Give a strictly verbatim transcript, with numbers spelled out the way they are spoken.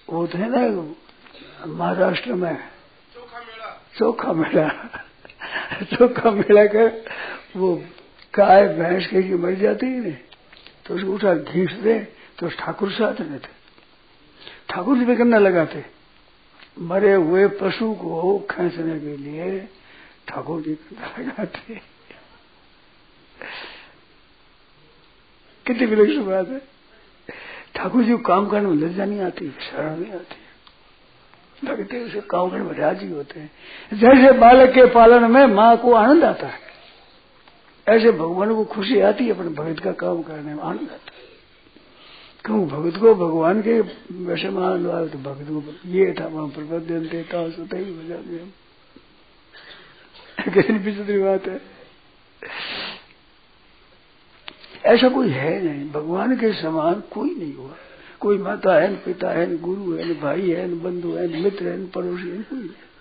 वो तो है ना महाराष्ट्र में चोखा मेला चोखा मेला कर वो गाय भैंस कहीं मर जाती है नहीं तो उसको उठा घींच दे तो ठाकुर से आते थे। ठाकुर जी भी करना लगाते मरे हुए पशु को खींचने के लिए ठाकुर जी करना लगाते। कितनी विलक्षण बात है। ठाकुर जी को काम करने में लज्जा नहीं आती, शर्म नहीं आती, लगते उसे काम करने में राजी होते हैं। जैसे बालक के पालन में माँ को आनंद आता है ऐसे भगवान को खुशी आती है अपने भगत का काम करने में आनंद आता है। क्यों भगत को भगवान के वैसे में आनंद आए तो भगत को ये था वहां प्रबंधन देता सोता ही बजा दिया। कितनी विचित्र बात है। ऐसा कोई है नहीं, भगवान के समान कोई नहीं हुआ। कोई माता है न पिता है न गुरु है न भाई है न बंधु है न मित्र है न पड़ोसी है, कोई नहीं।